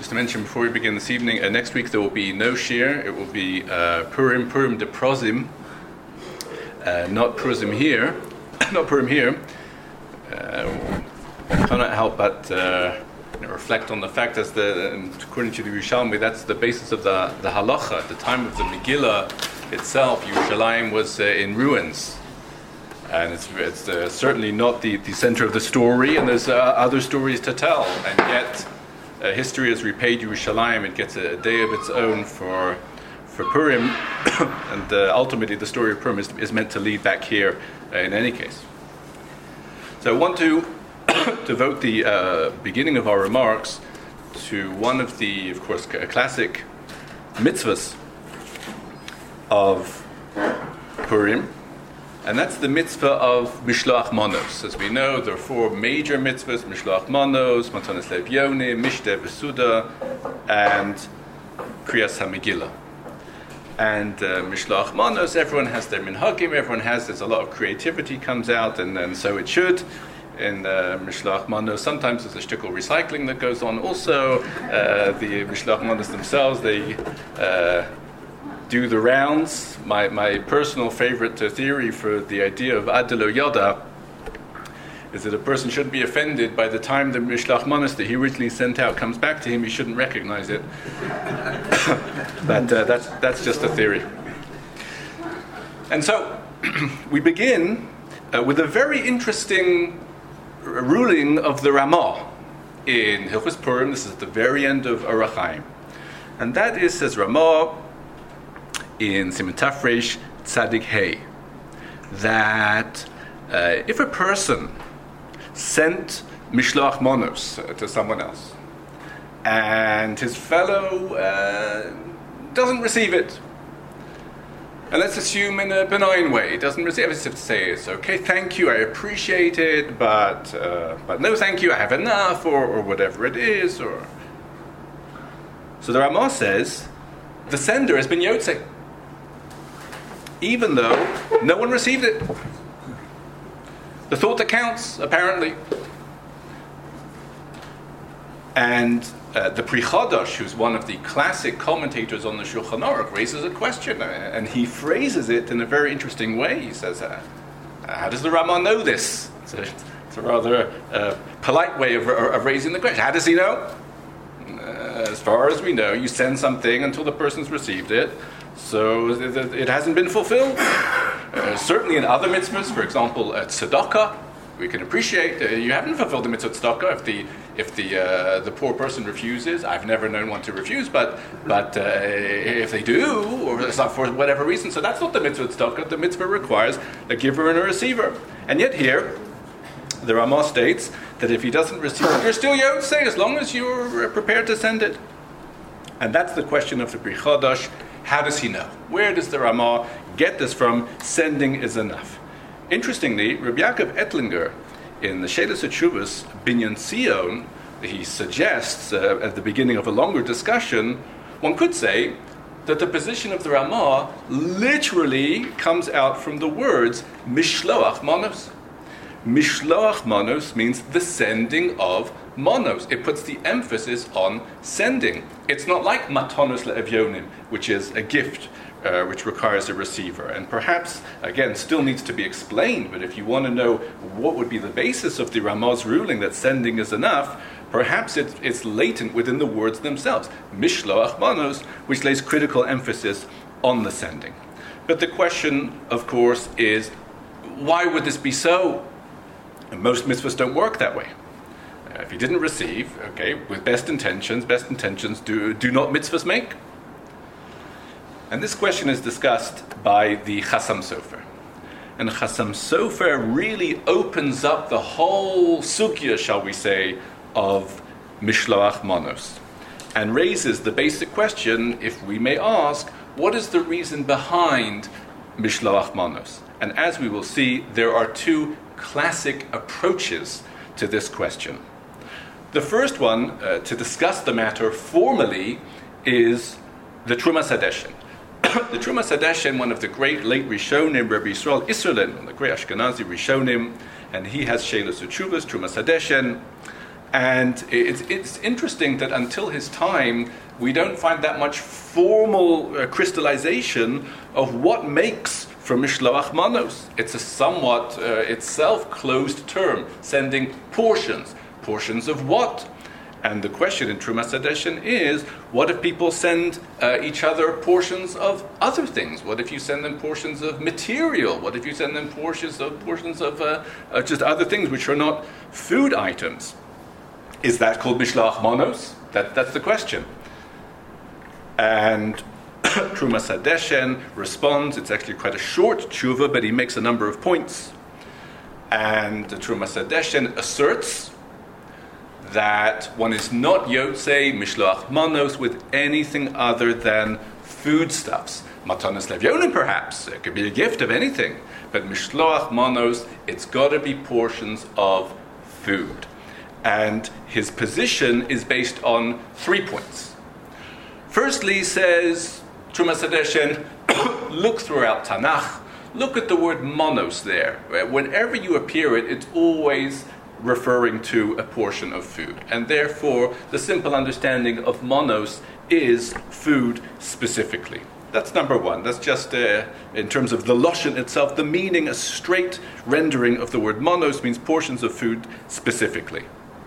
Just to mention before we begin this evening, next week there will be no shir. It will be Purim de Prozim, not Purim here. Not Purim here. I cannot help but reflect on the fact that, according to the Yerushalmi, that's the basis of the halacha. At the time of the Megillah itself, Yerushalayim was in ruins. And it's certainly not the center of the story, and there's other stories to tell. And yet, history has repaid Yerushalayim. It gets a day of its own for Purim, and ultimately the story of Purim is meant to lead back here in any case. So I want to devote the beginning of our remarks to one of the, of course, classic mitzvahs of Purim, and that's the mitzvah of Mishloach Manos. As we know, there are four major mitzvahs: Mishloach Manos, Matanos Le'Evyonim, Mishteh V'Suda, and Kriyas HaMegillah. And Mishloach Manos, everyone has their minhagim, there's a lot of creativity comes out, and so it should. In Mishloach Manos, sometimes there's a shtickle recycling that goes on. Also, the Mishloach Manos themselves, they do the rounds. My personal favorite theory for the idea of Ad Lo Yada is that a person shouldn't be offended by the time the Mishloach Manos that he originally sent out comes back to him. He shouldn't recognize it. But that's just a theory. And so we begin with a very interesting ruling of the Ramah in Hilchos Purim. This is at the very end of Orach Chaim, and that is, says Ramah in Siman Tafresh Tzadik Hey, that if a person sent Mishloach Manos to someone else, and his fellow doesn't receive it, and let's assume in a benign way, he doesn't receive it, to say it's okay, thank you, I appreciate it, but no thank you, I have enough, or whatever it is, or... So the Ramah says, the sender has been Yotzei, even though no one received it. The thought that counts, apparently. And the Pri Chadash, who's one of the classic commentators on the Shulchan Aruch, raises a question, and he phrases it in a very interesting way. He says, how does the Ramah know this? It's a rather polite way of raising the question. How does he know? As far as we know, you send something until the person's received it, so it hasn't been fulfilled. Certainly in other mitzvahs, for example, at tzedakah, we can appreciate you haven't fulfilled the mitzvah tzedakah if the poor person refuses. I've never known one to refuse, but if they do, or it's not for whatever reason, so that's not the mitzvah tzedakah. The mitzvah requires a giver and a receiver. And yet here, the Ramah states that if he doesn't receive it, you're still Yotzei as long as you're prepared to send it. And that's the question of the Pri Chadash. How does he know? Where does the Ramah get this from? Sending is enough. Interestingly, Rabbi Yaakov Ettlinger, in the Shedas HaTshuvos Binyan Tzion, he suggests at the beginning of a longer discussion, one could say that the position of the Ramah literally comes out from the words Mishloach Manos. Mishloach Manos means the sending of Manos. It puts the emphasis on sending. It's not like Matanos Le'Evyonim, which is a gift which requires a receiver. And perhaps, again, still needs to be explained, but if you want to know what would be the basis of the Ramah's ruling that sending is enough, perhaps it's latent within the words themselves. Mishloach Manos, which lays critical emphasis on the sending. But the question, of course, is why would this be so? And most mitzvahs don't work that way. If you didn't receive, okay, with best intentions do not mitzvahs make? And this question is discussed by the Chassam Sofer. And Chassam Sofer really opens up the whole sugya, shall we say, of Mishloach Manos, and raises the basic question, if we may ask, what is the reason behind Mishloach Manos? And as we will see, there are two classic approaches to this question. The first one, to discuss the matter formally, is the Trumas Hadeshen. The Trumas Hadeshen, one of the great late Rishonim, Rabbi Yisrael Isserlin, the great Ashkenazi Rishonim, and he has Shelos Utshuvos, Trumas Hadeshen, And it's interesting that until his time, we don't find that much formal crystallization of what makes for Mishloach Manos. It's a somewhat itself closed term, sending portions. Portions of what? And the question in Trumas Hadeshen is, what if people send each other portions of other things? What if you send them portions of material? What if you send them portions of just other things which are not food items? Is that called Mishloach Manos? That's the question. And Trumas Hadeshen responds, it's actually quite a short tshuva, but he makes a number of points. And the Trumas Hadeshen asserts that one is not Yotzei Mishloach Manos with anything other than foodstuffs. Matanas Levyonim, perhaps. It could be a gift of anything. But Mishloach Manos, it's got to be portions of food. And his position is based on 3 points. Firstly, he says, Trumas Hadeshen, look throughout Tanakh, look at the word monos there. Whenever you appear it, it's always referring to a portion of food. And therefore, the simple understanding of monos is food specifically. That's number one. That's just, in terms of the Lashon itself, the meaning, a straight rendering of the word monos means portions of food specifically.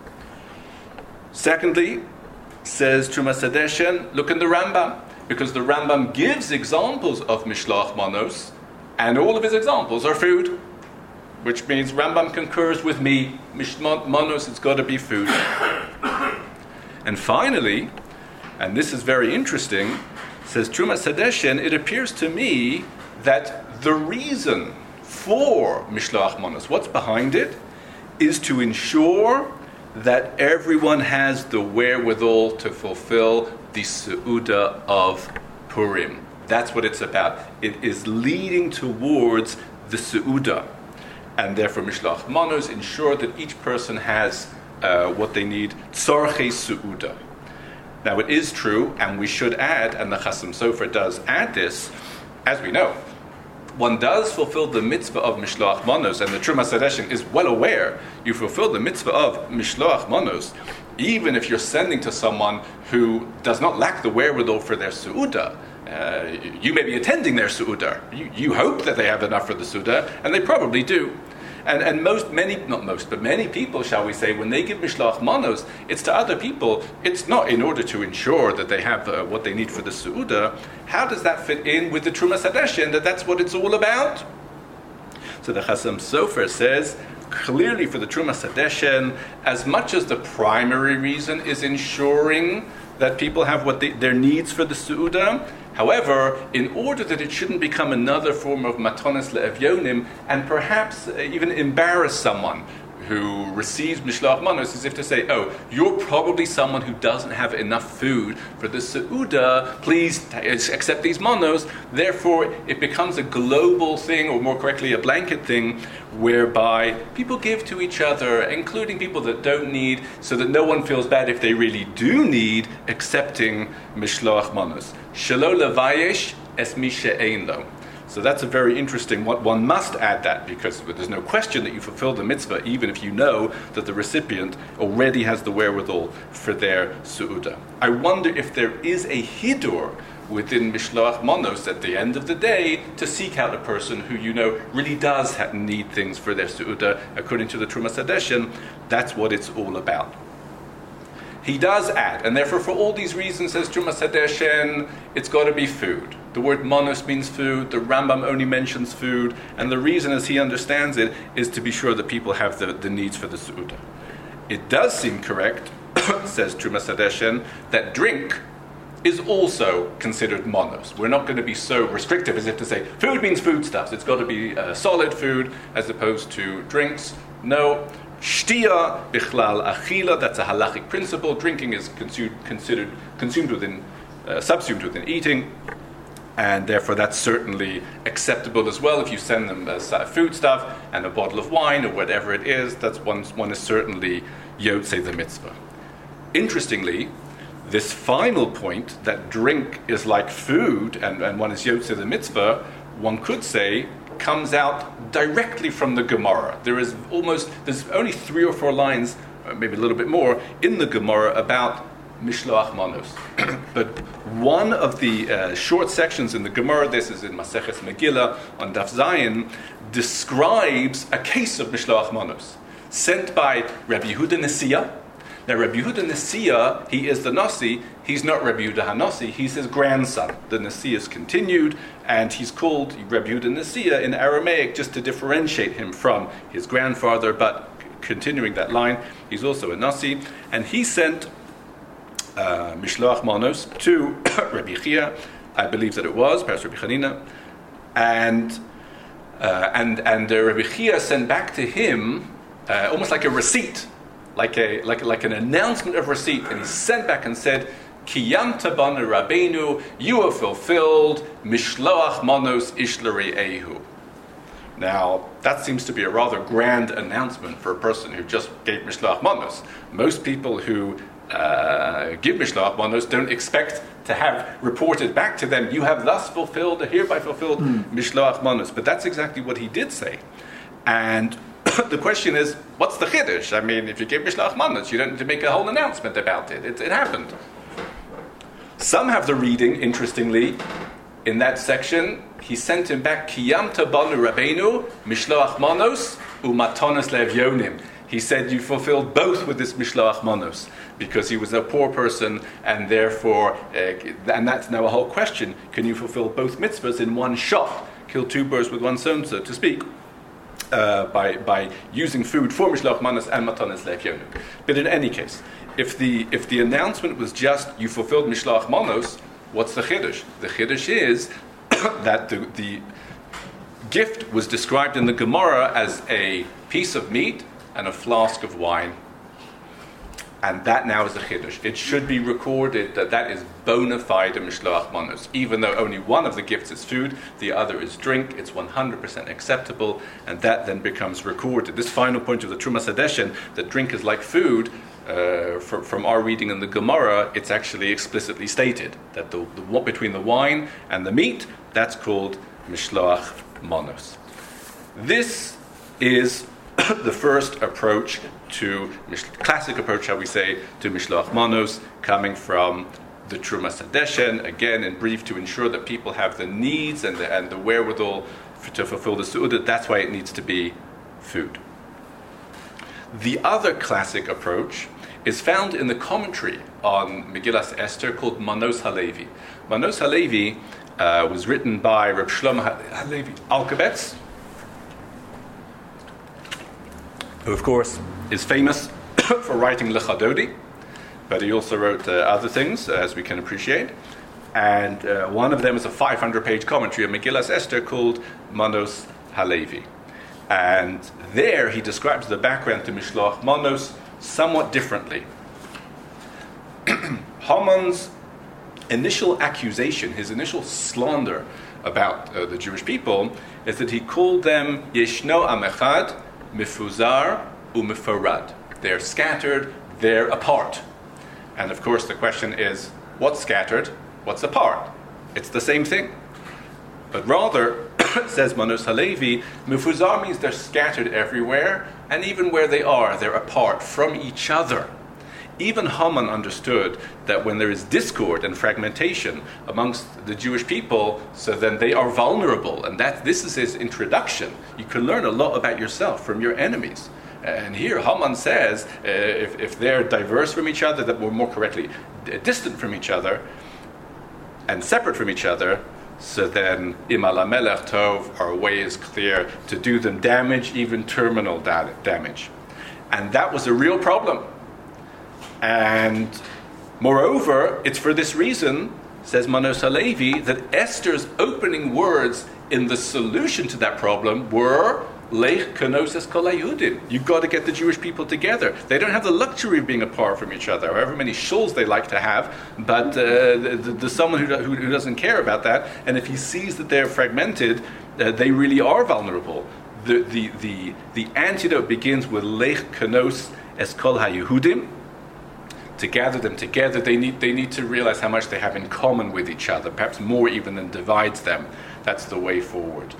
Secondly, says Trumas Hadeshen, look in the Rambam, because the Rambam gives examples of Mishloach Manos, and all of his examples are food, which means Rambam concurs with me, Manos, it's got to be food. And finally, and this is very interesting, says Trumas Hadeshen, it appears to me that the reason for Mishloach Manos, what's behind it, is to ensure that everyone has the wherewithal to fulfill the Seudah of Purim. That's what it's about. It is leading towards the Seudah. And therefore, Mishloach Manos ensure that each person has what they need, Tzorchei Seudah. Now, it is true, and we should add, and the Chasam Sofer does add this, as we know, one does fulfill the mitzvah of Mishloach Manos, and the Trumas Hadeshen is well aware you fulfill the mitzvah of Mishloach Manos, even if you're sending to someone who does not lack the wherewithal for their Seudah. You may be attending their Seudah. You hope that they have enough for the Seudah, and they probably do. And many people, shall we say, when they give Mishloach Manos, it's to other people. It's not in order to ensure that they have what they need for the Seudah. How does that fit in with the Trumas Hadeshen, that that's what it's all about? So the Chasam Sofer says, clearly for the Trumas Hadeshen, as much as the primary reason is ensuring that people have what their needs for the Seudah, however, in order that it shouldn't become another form of matanas le'evyonim and perhaps even embarrass someone who receives Mishloach Manos, as if to say, oh, you're probably someone who doesn't have enough food for the Seudah, please accept these Manos. Therefore, it becomes a global thing, or more correctly, a blanket thing, whereby people give to each other, including people that don't need, so that no one feels bad if they really do need, accepting Mishloach Manos. Shelo levayesh es mi she'ein lo. So that's a very interesting one. One must add that, because there's no question that you fulfill the mitzvah, even if you know that the recipient already has the wherewithal for their Seudah. I wonder if there is a hidur within Mishloach Manos at the end of the day to seek out a person who you know really does need things for their Seudah. According to the Trumas Hadeshen, that's what it's all about. He does add, and therefore for all these reasons, says Trumas Hadeshen, it's got to be food. The word monos means food, the Rambam only mentions food, and the reason as he understands it is to be sure that people have the needs for the Seudah. It does seem correct, says Trumas Hadeshen, that drink is also considered monos. We're not going to be so restrictive as if to say, food means foodstuffs, it's got to be solid food as opposed to drinks. No. Shtia bichlal achila, that's a halachic principle. Drinking is subsumed within eating, and therefore that's certainly acceptable as well. If you send them food stuff and a bottle of wine or whatever it is, that's one is certainly yotzei the mitzvah. Interestingly, this final point that drink is like food and one is yotzei the mitzvah, one could say comes out directly from the Gemara. There's only 3 or 4 lines maybe a little bit more, in the Gemara about Mishloach Manos. But one of the short sections in the Gemara, this is in Maseches Megillah on Daf Zayin, describes a case of Mishloach Manos sent by Rabbi Yehuda Nesiya. Now, Rabbi Yehuda Nesiya, he is the Nasi. He's not Rabbi Yehuda HaNasi. He's his grandson. The Nesiyas continued, and he's called Rabbi Yehuda Nesiya in Aramaic just to differentiate him from his grandfather, but continuing that line, he's also a Nasi. And he sent Mishloach Manos to Rabbi Chia, I believe that it was, perhaps Rabbi Chanina, and Rabbi Chia sent back to him almost like a receipt, like an announcement of receipt, and he sent back and said, Kiyamta banu Rabbeinu, you have fulfilled Mishloach Manos Ishleri Ehu. Now, that seems to be a rather grand announcement for a person who just gave Mishloach Manos. Most people who give Mishloach Manos don't expect to have reported back to them, you have thus fulfilled, hereby fulfilled Mishloach Manos. But that's exactly what he did say. And the question is, what's the chiddush? I mean, if you give Mishloach Manos, you don't need to make a whole announcement about it. It happened. Some have the reading, interestingly, in that section, he sent him back, Kiyamta banu Rabbeinu, Mishloach Manos, umatonos le'evyonim. He said, you fulfilled both with this Mishloach Manos, because he was a poor person, and therefore, and that's now a whole question, can you fulfill both mitzvahs in one shot? Kill two birds with one stone, so to speak, by using food for Mishloach Manos and matonos le'evyonim. But in any case, if the announcement was just, you fulfilled Mishloach Manos, what's the chiddush? The chiddush is that the gift was described in the Gemara as a piece of meat and a flask of wine. And that now is the chiddush. It should be recorded that is bona fide a Mishloach Manos. Even though only one of the gifts is food, the other is drink, it's 100% acceptable, and that then becomes recorded. This final point of the Trumas Hadeshen, that drink is like food, from our reading in the Gemara, it's actually explicitly stated that the between the wine and the meat, that's called Mishloach Manos. This is the first approach to, classic approach, shall we say, to Mishloach Manos, coming from the Trumas Hadeshen, again in brief, to ensure that people have the needs and the wherewithal to fulfill the Su'udah. That's why it needs to be food. The other classic approach is found in the commentary on Megillas Esther called Manos Halevi. Manos Halevi was written by Reb Shlomo Halevi Alkabetz, who of course is famous for writing Lechadodi, but he also wrote other things, as we can appreciate. And one of them is a 500-page commentary on Megillas Esther called Manos Halevi. And there he describes the background to Mishloach Manos somewhat differently. Haman's initial accusation, his initial slander about the Jewish people, is that he called them Yeshno Am Echad, Mifuzar Umefarad. They're scattered, they're apart. And of course the question is, what's scattered, what's apart? It's the same thing. But rather, says Manos Halevi, Mifuzar means they're scattered everywhere, and even where they are, they're apart from each other. Even Haman understood that when there is discord and fragmentation amongst the Jewish people, so then they are vulnerable, and this is his introduction. You can learn a lot about yourself from your enemies. And here Haman says, if they're diverse from each other, that we're more correctly distant from each other, and separate from each other, so then Imal HaMelech Tov, our way is clear to do them damage, even terminal damage. And that was a real problem. And moreover, it's for this reason, says Manos Halevi, that Esther's opening words in the solution to that problem were Lech Kenosis Kol HaYehudim. You've got to get the Jewish people together. They don't have the luxury of being apart from each other, however many shuls they like to have, but there's someone who doesn't care about that, and if he sees that they're fragmented, they really are vulnerable. The antidote begins with Lech Kenos Es Kol HaYehudim. To gather them together, they need to realize how much they have in common with each other, perhaps more even than divides them. That's the way forward.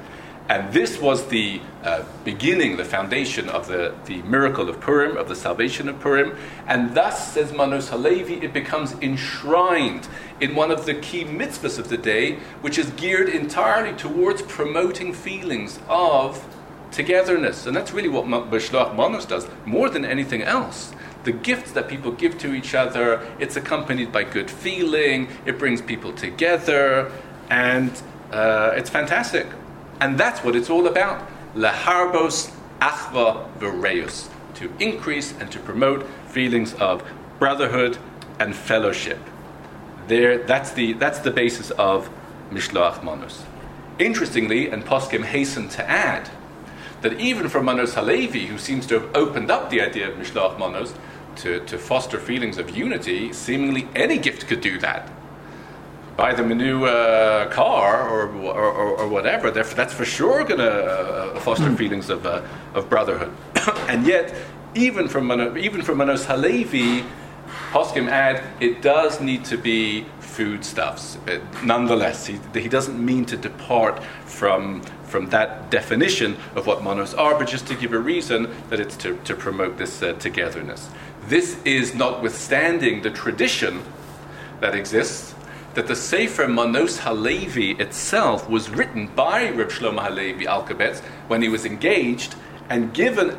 And this was the beginning, the foundation of the miracle of Purim, of the salvation of Purim. And thus, says Manos Halevi, it becomes enshrined in one of the key mitzvahs of the day, which is geared entirely towards promoting feelings of togetherness. And that's really what B'Shloach Manos does, more than anything else. The gifts that people give to each other, it's accompanied by good feeling, it brings people together, and it's fantastic. And that's what it's all about. Laharbos achva v'reus, to increase and to promote feelings of brotherhood and fellowship. That's the basis of Mishloach Manos. Interestingly, and Poskim hasten to add, that even for Manos Halevi, who seems to have opened up the idea of Mishloach Manos to foster feelings of unity, seemingly any gift could do that. Buy them a new car or whatever. That's for sure going to foster feelings of brotherhood. And yet, even from Manos Halevi, Poskim add it does need to be foodstuffs. Nonetheless, he doesn't mean to depart from that definition of what manos are, but just to give a reason that it's to promote this togetherness. This is notwithstanding the tradition that exists that the Sefer Manos Halevi itself was written by Reb Shlomo Halevi Alkabetz when he was engaged and given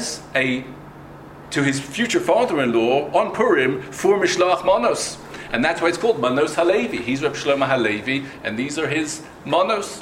to his future father-in-law on Purim for Mishloach Manos. And that's why it's called Manos Halevi. He's Reb Shlomo Halevi, and these are his Manos.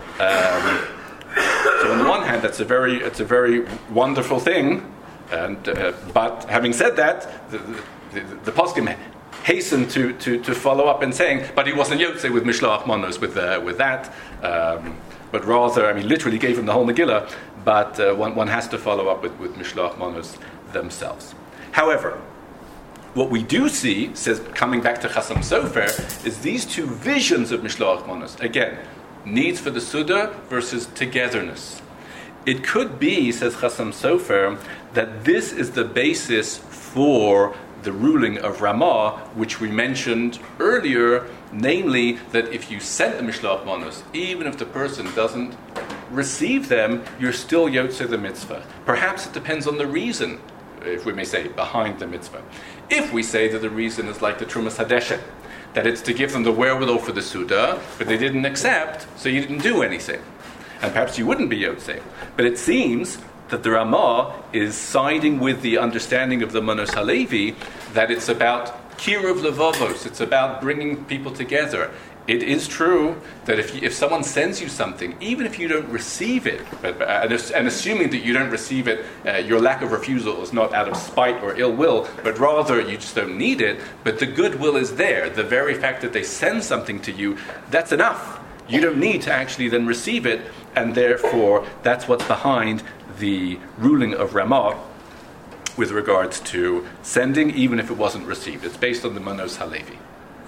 So on the one hand, it's a very wonderful thing, and but having said that, the poskim hastened to follow up and saying, but he wasn't Yotze with Mishloach Manos with that, but rather, literally gave him the whole Megillah, but one has to follow up with Mishloach Manos themselves. However, what we do see, says coming back to Chasam Sofer, is these two visions of Mishloach Manos. Again, needs for the Suda versus togetherness. It could be, says Chasam Sofer, that this is the basis for the ruling of Ramah, which we mentioned earlier, namely that if you sent the Mishloach Manos, even if the person doesn't receive them, you're still Yotze the mitzvah. Perhaps it depends on the reason, if we may say, behind the mitzvah. If we say that the reason is like the Trumas Hadeshet, that it's to give them the wherewithal for the Suda, but they didn't accept, so you didn't do anything. And perhaps you wouldn't be Yotze. But it seems that the Ramah is siding with the understanding of the Manos Halevi that it's about Kiruv Levavos, it's about bringing people together. It is true that if someone sends you something, even if you don't receive it, and assuming that you don't receive it, your lack of refusal is not out of spite or ill will, but rather you just don't need it, but the goodwill is there. The very fact that they send something to you, that's enough. You don't need to actually then receive it, and therefore that's what's behind the ruling of Ramah with regards to sending, even if it wasn't received. It's based on the Manos Halevi.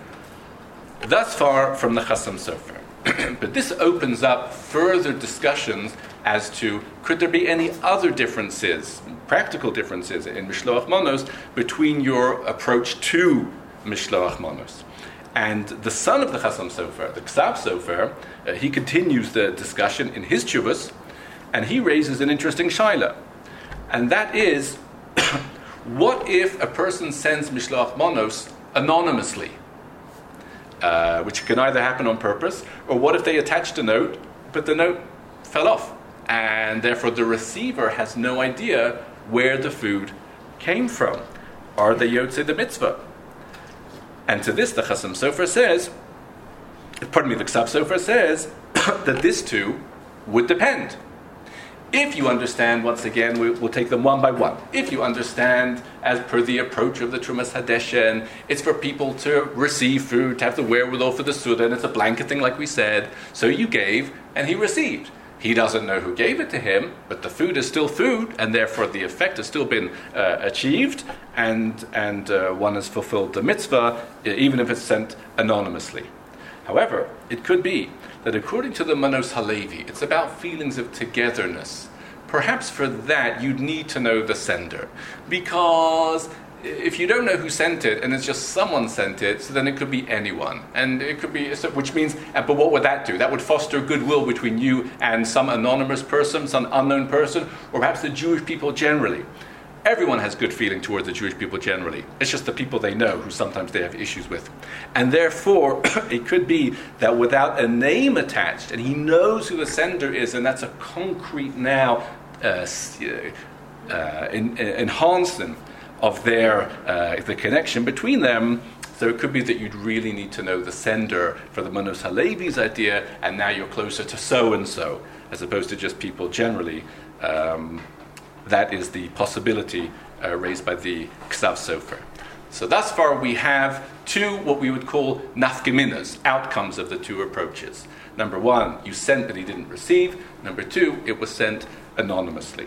Thus far from the Chasam Sofer. But this opens up further discussions as to could there be any other differences, practical differences in Mishloach Manos between your approach to Mishloach Manos. And the son of the Chasam Sofer, the Ksav Sofer, he continues the discussion in his Tshuvos, and he raises an interesting shaila. And that is, what if a person sends Mishloach Manos anonymously? Which can either happen on purpose, or what if they attached a note, but the note fell off, and therefore the receiver has no idea where the food came from? Are they Yotze the mitzvah? And to this the Chasam Sofer says, the Ksav Sofer says, that this too would depend. If you understand, once again, we'll take them one by one. If you understand, as per the approach of the Trumas Hadeshen, it's for people to receive food, to have the wherewithal for the Suda, and it's a blanket thing like we said. So you gave, and he received. He doesn't know who gave it to him, but the food is still food, and therefore the effect has still been achieved, and one has fulfilled the mitzvah, even if it's sent anonymously. However, it could be that according to the Manos Halevi, it's about feelings of togetherness. Perhaps for that, you'd need to know the sender. Because if you don't know who sent it and it's just someone sent it, so then it could be anyone. And it could be, so, which means, but what would that do? That would foster goodwill between you and some anonymous person, some unknown person, or perhaps the Jewish people generally. Everyone has good feeling towards the Jewish people generally. It's just the people they know who sometimes they have issues with. And therefore, it could be that without a name attached, and he knows who the sender is, and that's a concrete now enhancement of the connection between them. So it could be that you'd really need to know the sender for the Manos Halevi's idea, and now you're closer to so-and-so, as opposed to just people generally. That is the possibility raised by the Ksav Sofer. So thus far we have two, what we would call nafkeminas, outcomes of the two approaches. Number one, you sent but he didn't receive. Number two, it was sent anonymously.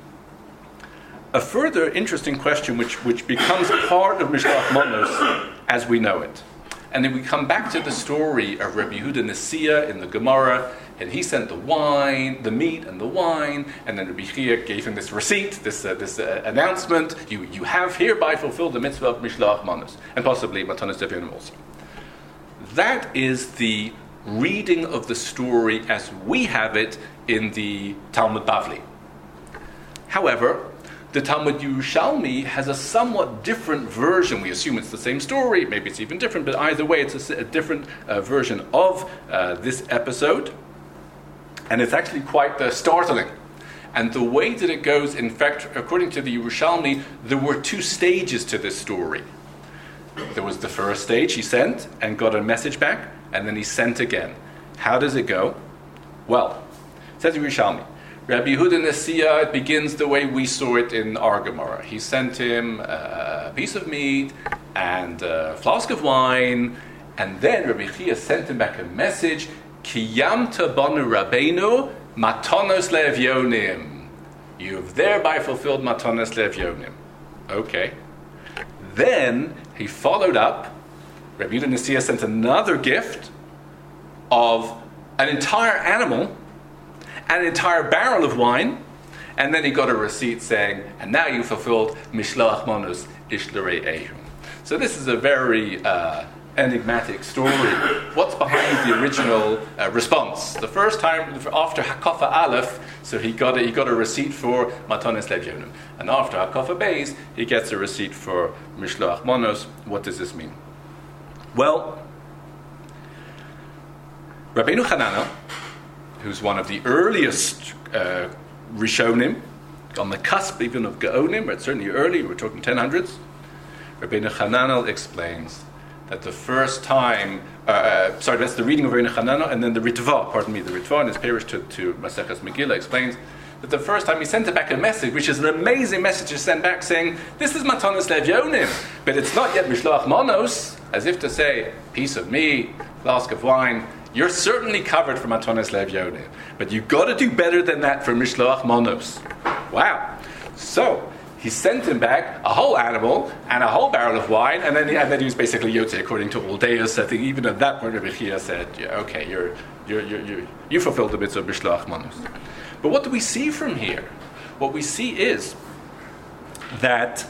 A further interesting question which becomes part of Mishloach Manos as we know it. And then we come back to the story of Rabbi Yehuda Nesiya in the Gemara, and he sent the wine, the meat and the wine, and then Rabbi Chia gave him this receipt, this announcement, you have hereby fulfilled the mitzvah of Mishloach Manos, and possibly Matanos Devyonim also. That is the reading of the story as we have it in the Talmud Bavli. However, the Talmud Yerushalmi has a somewhat different version. We assume it's the same story, maybe it's even different, but either way it's a different version of this episode. And it's actually quite startling. And the way that it goes, in fact, according to the Yerushalmi, there were two stages to this story. There was the first stage, he sent and got a message back, and then he sent again. How does it go? Well, says Yerushalmi, Rabbi Yehuda Nesiya, it begins the way we saw it in our Gemara. He sent him a piece of meat and a flask of wine, and then Rabbi Chia sent him back a message, Kiyamta banu Rabbeinu matanos le'evyonim. You have thereby fulfilled matanos le'evyonim. Okay. Then he followed up, Rabbi Yehuda Nesiya sent another gift of an entire animal, an entire barrel of wine, and then he got a receipt saying, and now you fulfilled Mishloach Manos Ishlarei Ehu. So this is a very enigmatic story. What's behind the original response? The first time, after Hakafa Aleph, so he got a receipt for Matanos Le'evyonim. And after Hakafa Beis, he gets a receipt for Mishloach Manos. What does this mean? Well, Rabbeinu Hananel, who's one of the earliest Rishonim, on the cusp even of Gaonim, but certainly early, we're talking 1000s, Rabbeinu Hananel explains that the first time, that's the reading of Rabbeinu Hananel, and then the Ritva in his parish to Maseches Megillah explains that the first time he sent back a message, which is an amazing message to send back saying, this is Matanos Le'evyonim, but it's not yet Mishloach Manos, as if to say, piece of meat, flask of wine, you're certainly covered for Matanos Le'evyonim, but you've got to do better than that for Mishloach Manos. Wow. So he sent him back a whole animal and a whole barrel of wine, and then he was basically Yotze, according to Aldeus. I think even at that point, Rabbi Chia said, yeah, okay, you fulfilled the mitzvah of Mishloach Manos. But what do we see from here? What we see is that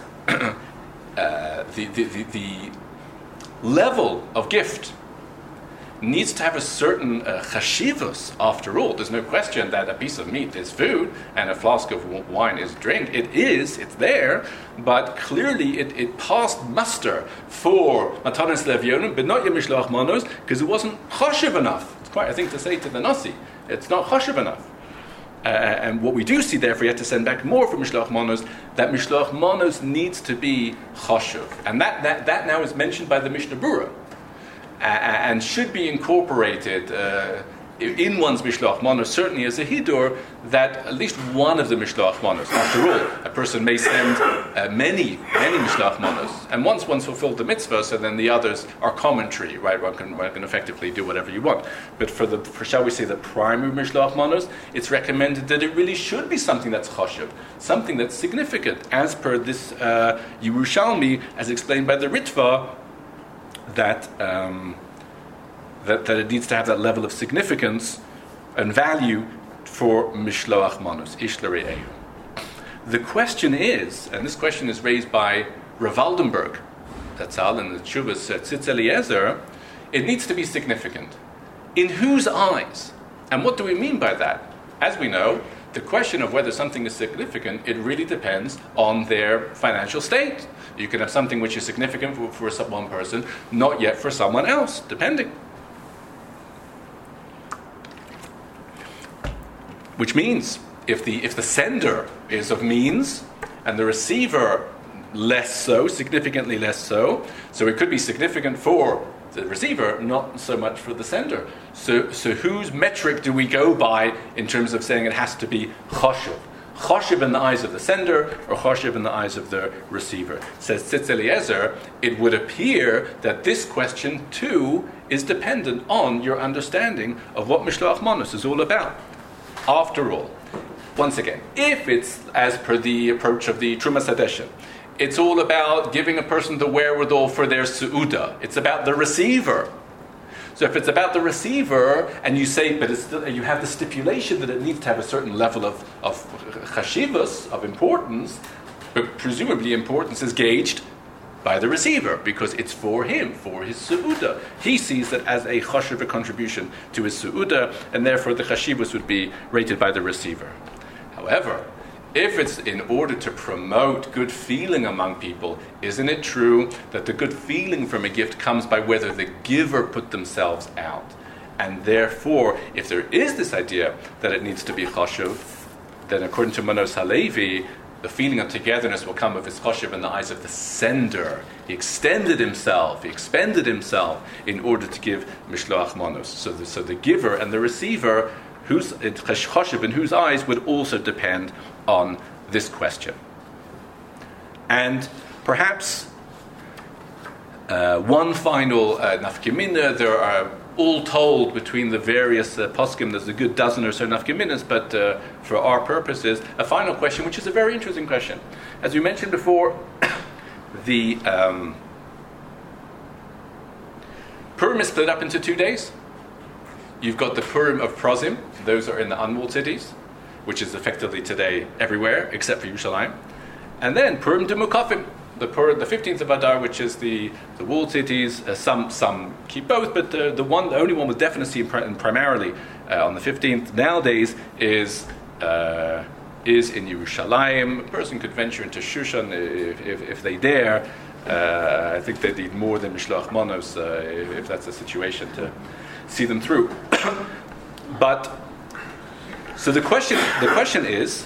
the level of gift needs to have a certain chashivus. After all, there's no question that a piece of meat is food and a flask of wine is drink. It's there, but clearly it passed muster for Matanos Le'evyonim, but not yet Mishloach Manos, because it wasn't chashiv enough. It's quite, I think, to say to the Nasi, it's not chashiv enough. And what we do see, therefore, you have to send back more for Mishloach Manos, that Mishloach Manos needs to be chashiv. And that now is mentioned by the Mishnah Berurah. And should be incorporated in one's Mishloach Manos, certainly as a hidur, that at least one of the Mishloach Manos, after all, a person may send many Mishloach Manos, and once one's fulfilled the mitzvah, so then the others are commentary, right? One can effectively do whatever you want. But for shall we say, the primary Mishloach Manos, it's recommended that it really should be something that's chashiv, something that's significant, as per this Yerushalmi, as explained by the Ritva, that it needs to have that level of significance and value for Mishloach Manos, Ishlarei Ehu. The question is, and this question is raised by Rav Waldenberg, that's all in the Tshuvas Tzitz Eliezer, it needs to be significant. In whose eyes? And what do we mean by that? As we know, the question of whether something is significant, it really depends on their financial state. You can have something which is significant for one person, not yet for someone else, depending. Which means, if the sender is of means, and the receiver less so, significantly less so it could be significant for the receiver, not so much for the sender. So whose metric do we go by in terms of saying it has to be choshev? Choshev in the eyes of the sender, or choshev in the eyes of the receiver? Says Tzitz Eliezer, it would appear that this question too is dependent on your understanding of what Mishloach Manos is all about. After all, once again, if it's as per the approach of the Trumas Hadeshen, it's all about giving a person the wherewithal for their su'uda. It's about the receiver. So if it's about the receiver, and you say, but it's still, you have the stipulation that it needs to have a certain level of chashivas, of importance, but presumably importance is gauged by the receiver, because it's for him, for his su'uda. He sees that as a chashiv contribution to his su'uda, and therefore the chashivas would be rated by the receiver. However, if it's in order to promote good feeling among people, isn't it true that the good feeling from a gift comes by whether the giver put themselves out? And therefore, if there is this idea that it needs to be chashuv, then according to Manos Halevi, the feeling of togetherness will come of his chashuv in the eyes of the sender. He extended himself, he expended himself in order to give mishloach manos. So the giver and the receiver, whose chashuv in whose eyes, would also depend on this question. And perhaps one final nafkemina. There are, all told, between the various poskim, there's a good dozen or so nafkeminas, but for our purposes, a final question, which is a very interesting question. As we mentioned before, the Purim is split up into 2 days. You've got the Purim of Prozim, those are in the unwalled cities, which is effectively today everywhere except for Yerushalayim. And then Purim de Mukafim, the 15th of Adar, which is the walled cities. Some keep both, but the only one with definitely and primarily on the 15th nowadays is in Yerushalayim. A person could venture into Shushan if they dare. I think they need more than Mishloach Manos if that's the situation to see them through. But so the question is,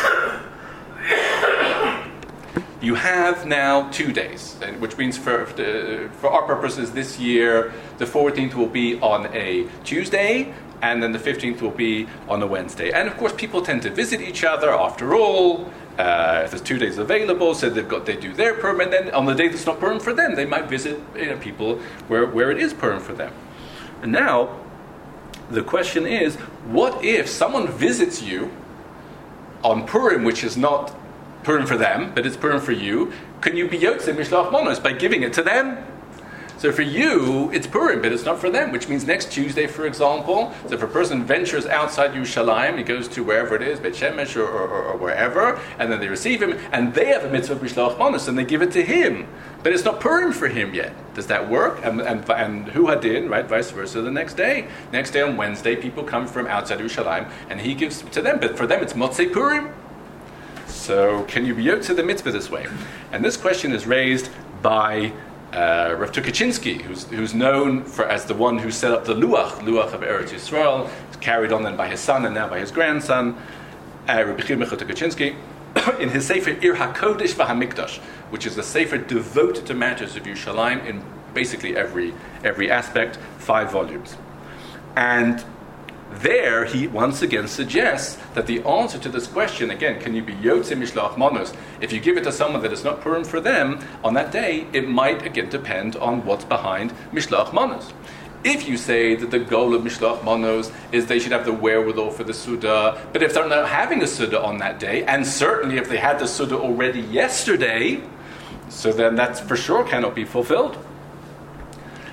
you have now 2 days, which means for our purposes this year, the 14th will be on a Tuesday, and then the 15th will be on a Wednesday. And of course, people tend to visit each other after all. If there's 2 days available, so they do their Purim, and then on the day that's not Purim for them, they might visit people where it is Purim for them. And now, the question is, what if someone visits you on Purim, which is not Purim for them, but it's Purim for you? Can you be Yotzei Mishloach Manos by giving it to them? So for you, it's Purim, but it's not for them, which means next Tuesday, for example, so if a person ventures outside Yerushalayim, he goes to wherever it is, Beit Shemesh or wherever, and then they receive him, and they have a mitzvah of Mishloach Manos, and they give it to him. But it's not Purim for him yet. Does that work? And Hu Hadin, right, vice versa, the next day. Next day on Wednesday, people come from outside Yerushalayim, and he gives to them, but for them it's Motzei Purim. So can you be Yotzei the mitzvah this way? And this question is raised by Rav Tukachinsky, who's known as the one who set up the Luach of Eretz Yisrael, carried on then by his son and now by his grandson, Rabbi Chir Micha Tukachinsky, in his Sefer Ir HaKodesh VaHaMikdash, which is a Sefer devoted to matters of Yerushalayim in basically every aspect, 5 volumes. And there, he once again suggests that the answer to this question, again, can you be Yotzei Mishloach Manos? If you give it to someone that is not Purim for them, on that day, it might again depend on what's behind Mishloach Manos. If you say that the goal of Mishloach Manos is they should have the wherewithal for the Suda, but if they're not having a Suda on that day, and certainly if they had the Suda already yesterday, so then that for sure cannot be fulfilled.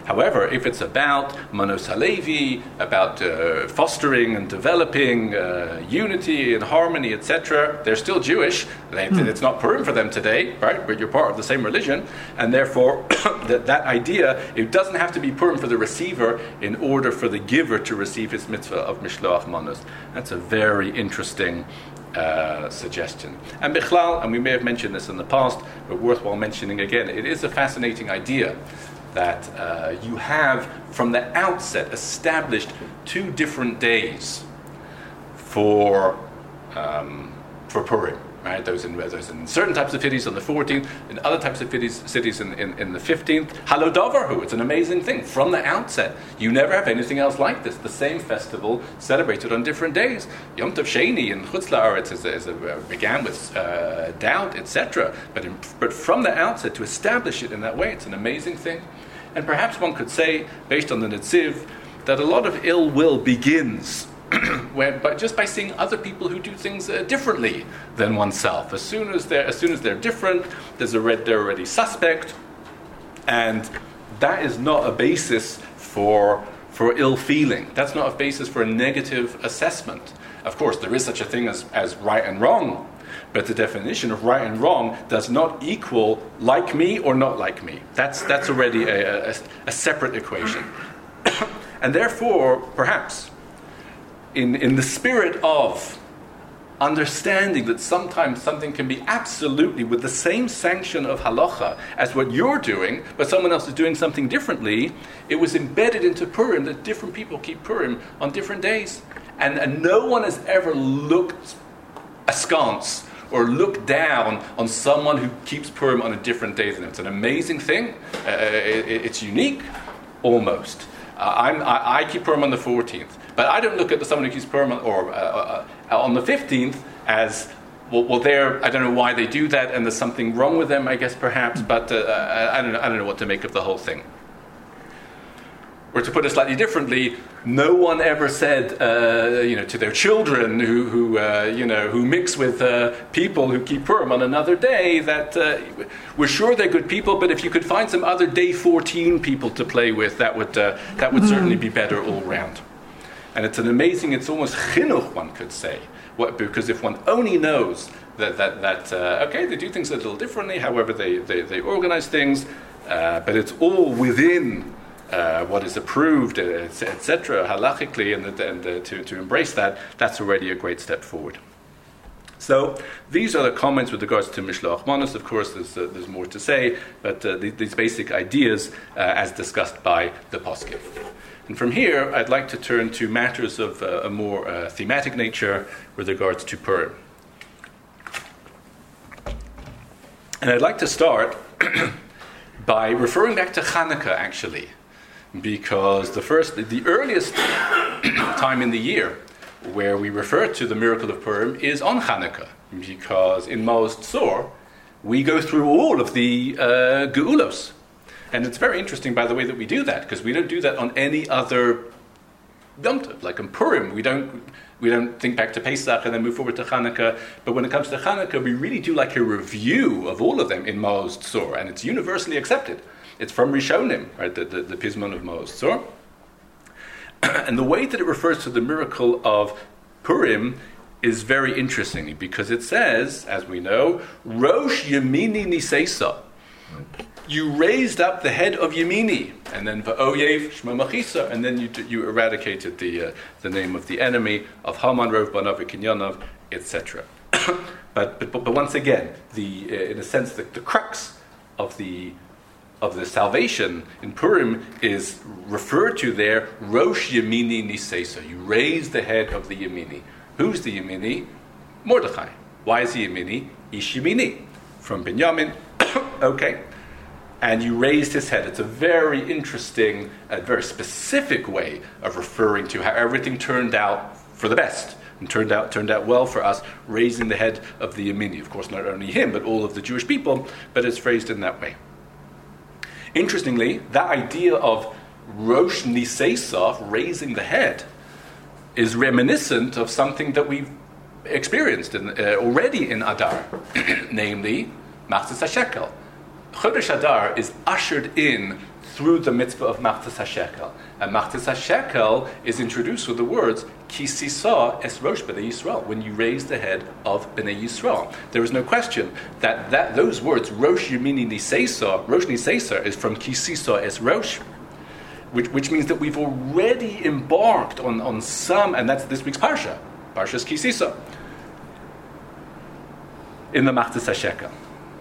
However, if it's about Manos Halevi, about fostering and developing unity and harmony, etc., they're still Jewish. It's not Purim for them today, right? But you're part of the same religion, and therefore that idea, it doesn't have to be Purim for the receiver in order for the giver to receive his mitzvah of Mishloach Manos. That's a very interesting suggestion. And Bichlal, and we may have mentioned this in the past, but worthwhile mentioning again, it is a fascinating idea that you have from the outset established 2 different days for Purim. Right? Those in certain types of cities on the 14th, in other types of cities in the 15th. Halodavarhu, it's an amazing thing. From the outset, you never have anything else like this. The same festival celebrated on different days. Yom Tov Sheni in Chutz La'aretz began with doubt, etc. But from the outset, to establish it in that way, it's an amazing thing. And perhaps one could say, based on the Netziv, that a lot of ill will begins just by seeing other people who do things differently than oneself. As soon as they're different, they're already suspect, and that is not a basis for ill feeling. That's not a basis for a negative assessment. Of course, there is such a thing as right and wrong, but the definition of right and wrong does not equal like me or not like me. That's already a separate equation. And therefore, perhaps, in the spirit of understanding that sometimes something can be absolutely with the same sanction of halacha as what you're doing, but someone else is doing something differently, it was embedded into Purim that different people keep Purim on different days. And no one has ever looked askance or looked down on someone who keeps Purim on a different day than them. It's an amazing thing. It's unique, almost. I keep Purim on the 14th, but I don't look at someone who keeps Purim on the 15th as, well, I don't know why they do that, and there's something wrong with them, I guess, perhaps, but I don't know what to make of the whole thing. Or to put it slightly differently, no one ever said, to their children who mix with people who keep Purim on another day that we're sure they're good people, but if you could find some other day 14 people to play with, that would certainly be better all round. And it's almost chinuch, one could say, because if one only knows that okay, they do things a little differently, however they organize things, but it's all within what is approved, etc., halachically, and to embrace that, that's already a great step forward. So these are the comments with regards to Mishloach Manos. Of course, there's more to say, but these basic ideas as discussed by the poskim. And from here, I'd like to turn to matters of a more thematic nature with regards to Purim. And I'd like to start by referring back to Hanukkah, actually, because the earliest time in the year where we refer to the miracle of Purim is on Hanukkah, because in Maoz Tzor we go through all of the Geulos. And it's very interesting, by the way, that we do that, because we don't do that on any other Yom Tov. Like in Purim, we don't think back to Pesach and then move forward to Hanukkah. But when it comes to Hanukkah, we really do like a review of all of them in Maoz Tzor, and it's universally accepted. It's from Rishonim, right? The Pizmon of Maoz Tzor. And the way that it refers to the miracle of Purim is very interesting, because it says, as we know, Rosh Yemini Niseisa. You raised up the head of Yemini, and then Va'oyev Shma Machisa, and then you eradicated the name of the enemy of Haman, Rov Banav, Kinyanov, etc. But once again, in a sense, the crux of the salvation in Purim is referred to there, Rosh Yemini Niseisa. You raise the head of the Yemini. Who's the Yemini? Mordechai. Why is he Yemini? Ish Yemini. From Binyamin. Okay. And you raised his head. It's a very interesting, very specific way of referring to how everything turned out for the best. And turned out well for us, raising the head of the Yemini. Of course, not only him, but all of the Jewish people, but it's phrased in that way. Interestingly, that idea of Rosh Niseisa, raising the head, is reminiscent of something that we've experienced already in Adar, namely Machzis HaShekel. Chodesh Adar is ushered in through the mitzvah of Machzas HaShekel. And Machzas HaShekel is introduced with the words, Ki sisa es rosh b'nei Yisrael, when you raise the head of b'nei Yisrael. There is no question that those words, Rosh Yemini Niseisa, Rosh Niseisa, is from Ki sisa es rosh, which means that we've already embarked on some, and that's this week's Parsha, Parsha's Ki sisa, in the Machzas HaShekel.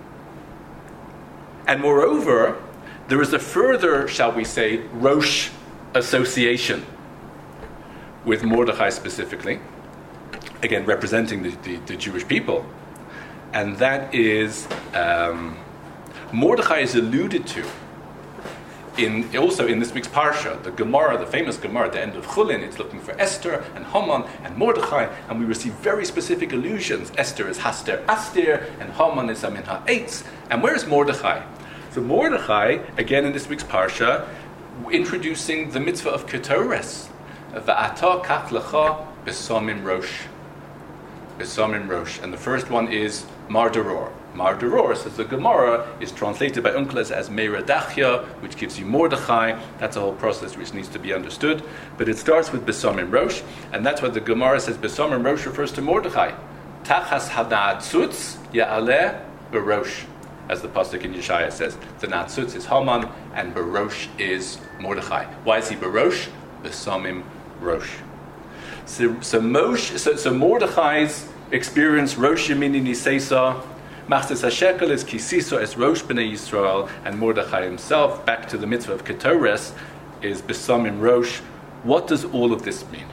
And moreover, there is a further, shall we say, Rosh association with Mordechai specifically, again representing the Jewish people, and that is Mordechai is alluded to also in this week's Parsha, the Gemara, the famous Gemara at the end of Chulin. It's looking for Esther and Haman and Mordechai, and we receive very specific allusions. Esther is Haster Aster, and Haman is Amin Ha'etz. And where is Mordechai? So Mordechai, again in this week's Parsha, introducing the mitzvah of Ketores. Va'ata kach lecha besamim rosh. Besamim rosh. And the first one is Marderor. Marderor, says the Gemara, is translated by Uncles as Meiradachya, which gives you Mordechai. That's a whole process which needs to be understood. But it starts with Besamim rosh, and that's what the Gemara says Besamim rosh refers to Mordechai. Tachas ha'na'atzutz ya'aleh berosh. As the pasuk in Yeshaya says, the Natsutz is Haman and Barosh is Mordechai. Why is he Barosh? Besamim Rosh. So Mordechai's experience, Rosh Yemini Niseisa, Machzas HaShekel is Ki sisa es rosh b'nei Yisrael, and Mordechai himself, back to the mitzvah of Ketores, is Besamim Rosh. What does all of this mean?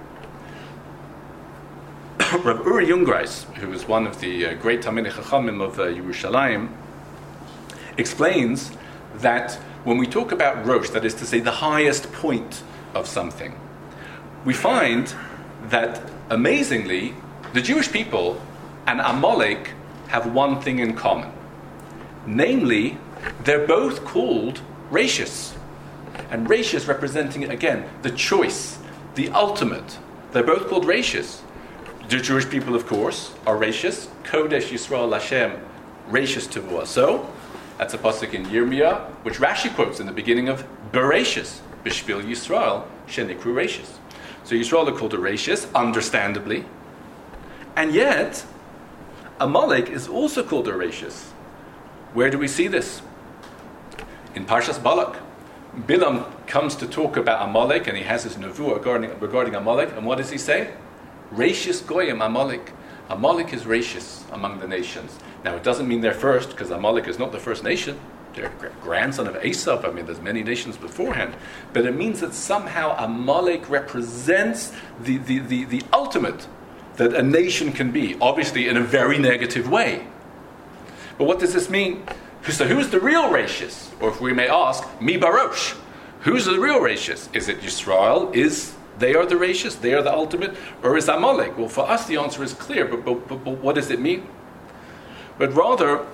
Rav Uri Jungreis, who is one of the great Talmidei Chachamim of Yerushalayim, explains that when we talk about Rosh, that is to say the highest point of something, we find that, amazingly, the Jewish people and Amalek have one thing in common. Namely, they're both called Rashis. And Rashis representing, again, the choice, the ultimate. They're both called Rashis. The Jewish people, of course, are Rashis. Kodesh Yisrael Hashem, Rashis Tavua. So, that's a pasuk in Yirmiyah, which Rashi quotes in the beginning of Bereshis, Bishvil Yisrael, Shenikru Rashis. So Yisrael are called a Rashis, understandably. And yet, Amalek is also called a Rashis. Where do we see this? In Parshas Balak. Bilam comes to talk about Amalek, and he has his nevuah regarding Amalek, and what does he say? Rashis Goyim Amalek. Amalek is Rashis among the nations. Now, it doesn't mean they're first, because Amalek is not the first nation. They're grandson of Esav. I mean, there's many nations beforehand. But it means that somehow Amalek represents the ultimate that a nation can be, obviously in a very negative way. But what does this mean? So who's the real Rashis? Or if we may ask, Mi Barosh. Who's the real Rashis? Is it Yisrael? They are the Rashis? They are the ultimate? Or is Amalek? Well, for us the answer is clear, but what does it mean? But rather,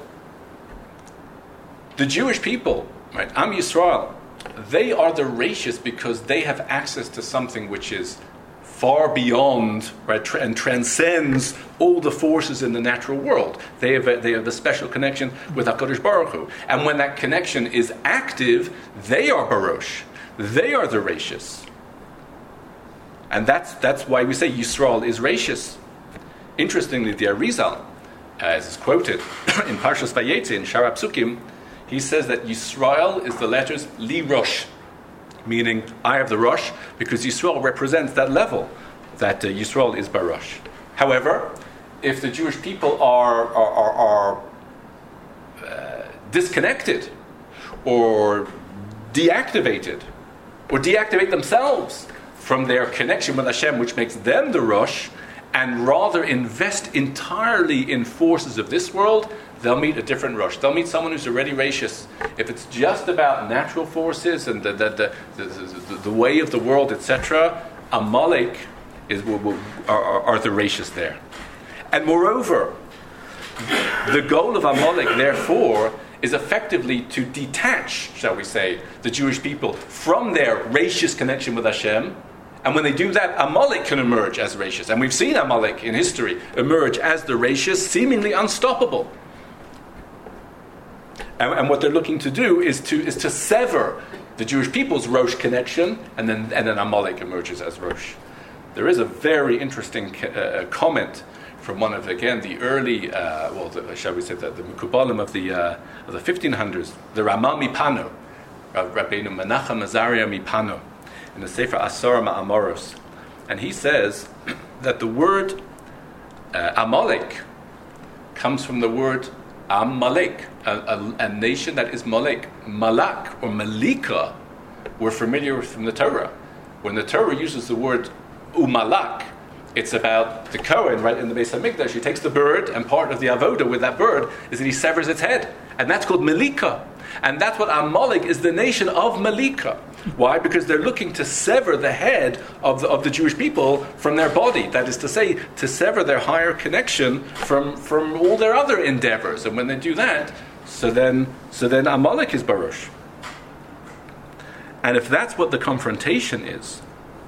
the Jewish people, right, Am Yisrael, they are the Rashis because they have access to something which is far beyond, right, and transcends all the forces in the natural world. They have a special connection with HaKadosh Baruch Hu. And when that connection is active, they are Barosh. They are the Rashis. And that's why we say Yisrael is Rashis. Interestingly, the Arizal, as is quoted in Parshas Vayetze, in Shara Psukim, he says that Yisrael is the letters Li Rosh, meaning I have the Rosh, because Yisrael represents that level, that Yisrael is Barosh. However, if the Jewish people are disconnected or deactivated or deactivate themselves from their connection with Hashem, which makes them the Rosh, and rather invest entirely in forces of this world, they'll meet a different Rosh. They'll meet someone who's already Rashis. If it's just about natural forces and the way of the world, etc., Amalek are the Rashis there. And moreover, the goal of Amalek, therefore, is effectively to detach, shall we say, the Jewish people from their Rashis connection with Hashem. And when they do that, Amalek can emerge as Rashis. And we've seen Amalek in history emerge as the Rashis, seemingly unstoppable. And what they're looking to do is to sever the Jewish people's Rosh connection, and then Amalek emerges as Rosh. There is a very interesting comment from one of, again, the early, shall we say, the Mekubalim of the 1500s, the Ramah Mipano, Rabbeinu Menachem Azaria Mipano, in the Sefer Asar Ma'amoros. And he says that the word Amalek comes from the word Amalek, a nation that is Malek. Malak or Malika, we're familiar with from the Torah. When the Torah uses the word Umalak, it's about the Kohen, right, in the Beis HaMikdash. He takes the bird, and part of the avoda with that bird is that he severs its head. And that's called Malika. And that's what Amalek is, the nation of Malika. Why? Because they're looking to sever the head of the Jewish people from their body. That is to say, to sever their higher connection from all their other endeavors. And when they do that, so then Amalek is Baruch. And if that's what the confrontation is,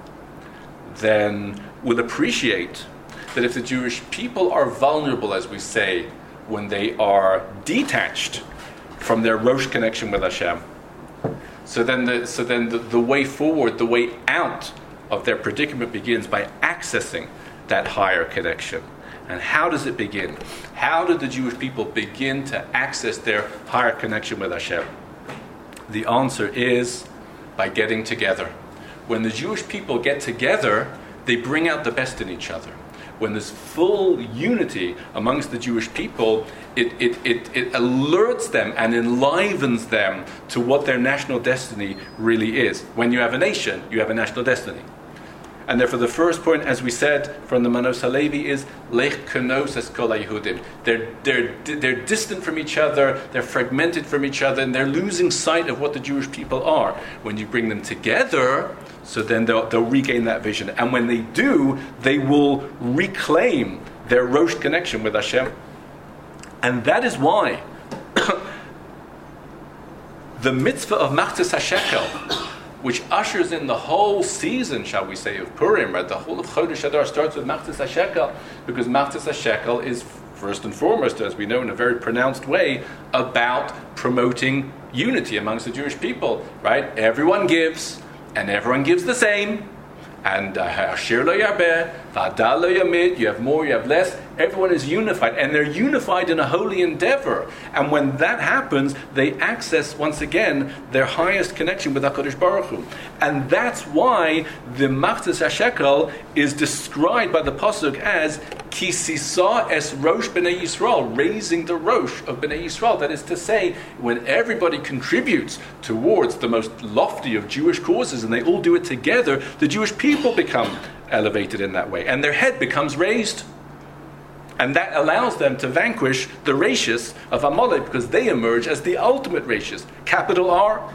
then we'll appreciate that if the Jewish people are vulnerable, as we say, when they are detached from their Rosh connection with Hashem, so then the way forward, the way out of their predicament begins by accessing that higher connection. And how does it begin? How do the Jewish people begin to access their higher connection with Hashem? The answer is by getting together. When the Jewish people get together, they bring out the best in each other. When there's full unity amongst the Jewish people, it alerts them and enlivens them to what their national destiny really is. When you have a nation, you have a national destiny. And therefore the first point, as we said from the Manos HaLevi, is Lech Kenos Es Kol HaYehudim. They're distant from each other, they're fragmented from each other, and they're losing sight of what the Jewish people are. When you bring them together, so then they'll regain that vision. And when they do, they will reclaim their Rosh connection with Hashem. And that is why the mitzvah of Machzis HaShekel, which ushers in the whole season, shall we say, of Purim, right? The whole of Chodesh Adar starts with Machzis HaShekel, because Machzis HaShekel is first and foremost, as we know in a very pronounced way, about promoting unity amongst the Jewish people, right? Everyone gives, and everyone gives the same. And Ashir lo yarbeh, v'adal lo yamid, you have more, you have less. Everyone is unified, and they're unified in a holy endeavor. And when that happens, they access, once again, their highest connection with HaKadosh Baruch Hu. And that's why the Machzis HaShekel is described by the Pasuk as Ki sisa es rosh b'nei Yisrael, raising the rosh of b'nei Yisrael. That is to say, when everybody contributes towards the most lofty of Jewish causes, and they all do it together, the Jewish people become elevated in that way, and their head becomes raised. And that allows them to vanquish the Rashis of Amalek, because they emerge as the ultimate Rashis, capital R.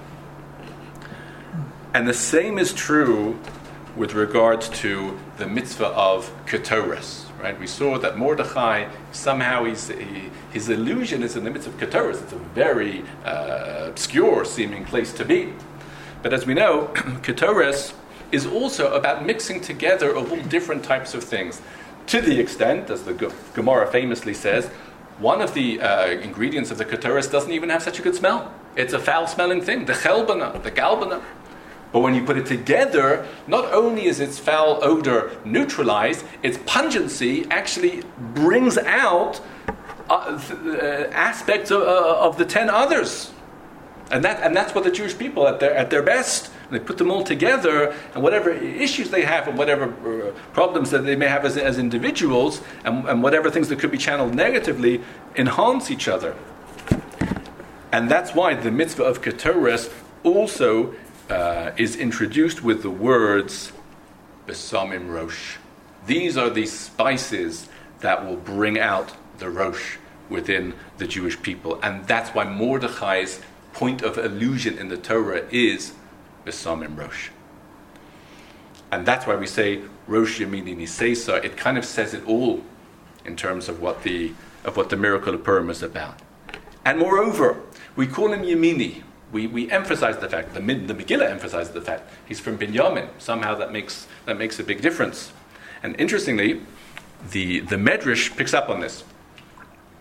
And the same is true with regards to the mitzvah of Ketores. Right? We saw that Mordechai, somehow his illusion is in the midst of Ketores. It's a very obscure seeming place to be. But as we know, Ketores is also about mixing together of all different types of things. To the extent, as the Gemara famously says, one of the ingredients of the Ketores doesn't even have such a good smell. It's a foul-smelling thing, the chelbana, the galbana. But when you put it together, not only is its foul odor neutralized, its pungency actually brings out aspects of the 10 others. And that's what the Jewish people, at their best, they put them all together, and whatever issues they have, and whatever problems that they may have as individuals, and whatever things that could be channeled negatively, enhance each other. And that's why the mitzvah of Ketores also is introduced with the words Besamim Rosh. These are the spices that will bring out the Rosh within the Jewish people. And that's why Mordechai's point of allusion in the Torah is Besamim Rosh. And that's why we say Rosh Yemini Niseisa. It kind of says it all in terms of what the miracle of Purim is about. And moreover, we call him Yemini. We emphasize the fact, the Megillah emphasizes the fact, he's from Binyamin. Somehow that makes a big difference. And interestingly, the Medrash picks up on this.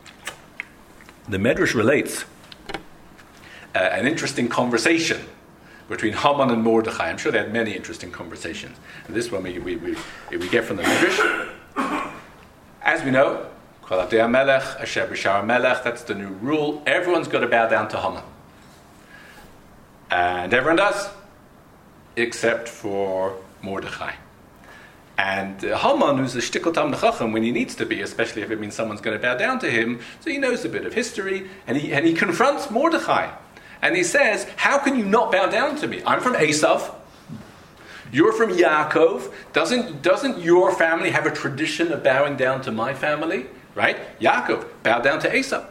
The Medrash relates an interesting conversation between Haman and Mordechai. I'm sure they had many interesting conversations. And this one we get from the Midrash. As we know, Kol Adei HaMelech, Asher B'Shar HaMelech, that's the new rule. Everyone's got to bow down to Haman. And everyone does, except for Mordechai. And Haman, who's a shtickle Talmid Chacham when he needs to be, especially if it means someone's going to bow down to him, so he knows a bit of history, and he confronts Mordechai. And he says, how can you not bow down to me? I'm from Esav. You're from Yaakov. Doesn't your family have a tradition of bowing down to my family? Right? Yaakov bowed down to Esav.